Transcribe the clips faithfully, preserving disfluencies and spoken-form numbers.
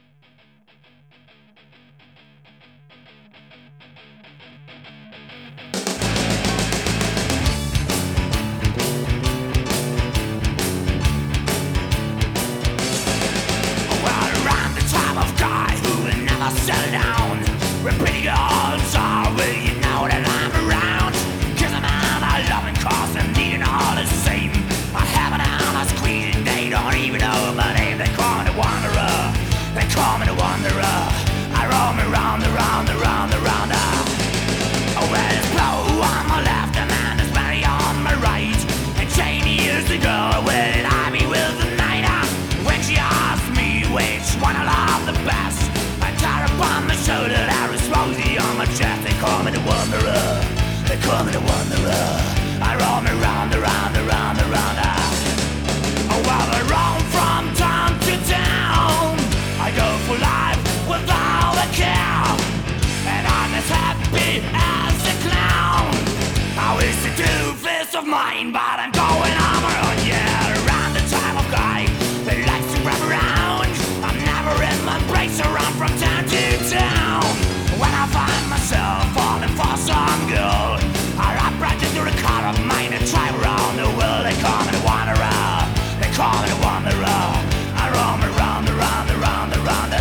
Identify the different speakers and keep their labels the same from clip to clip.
Speaker 1: Settle down, repeating your answer. Will you know that I'm around? Cause I'm out of loving cause I'm needing all the same. I have an out of squeezing, they don't even know my name. They call me the wanderer, they call me the wanderer. I roam around, around, around, around. Oh, well, it's blow on my left and man is Mary on my right. And Janie years ago, where did I be with the night? When she asked me which one I love the best, on my shoulder, there is Rosie on my chest. They call me the wanderer, they call me the wanderer. I roam around, around, around, around. Oh, well, I roam from town to town. I go for life without a care, and I'm as happy as a clown. I wish to do this of mine, but I'm going on my own. Yeah, around the time of guy that likes to run around. I'm never in my place around from town to town. When I find myself falling for some girl, I rap right into the car of mine and drive around the world. They call me the wanderer, they call me the wanderer. I roam around, around, around, around.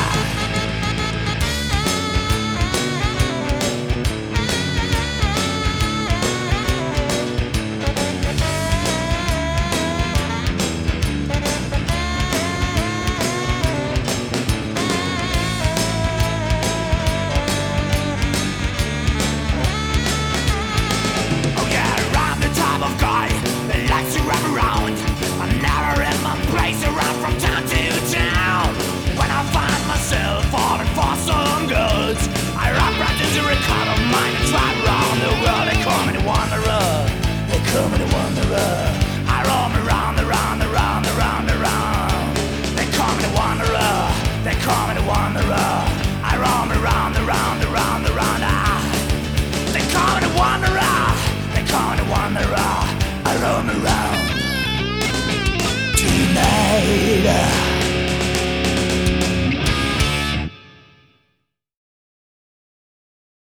Speaker 1: Call me the wanderer. I roam around, around, around, around, around. They call me the wanderer, they call me the wanderer. I roam around, around, around, around. They call me the wanderer, they call me the wanderer. I roam around tonight.